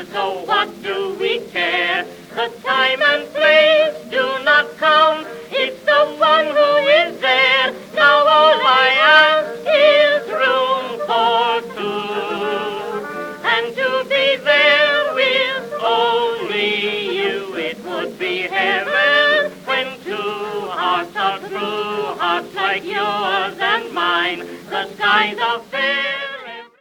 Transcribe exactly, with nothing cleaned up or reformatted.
so what do we care? The time and place do not count, it's the one who is there. Now all I ask is room for two, and to be there with only you. It would be heaven when two hearts are true, hearts like yours and mine. The skies are fair.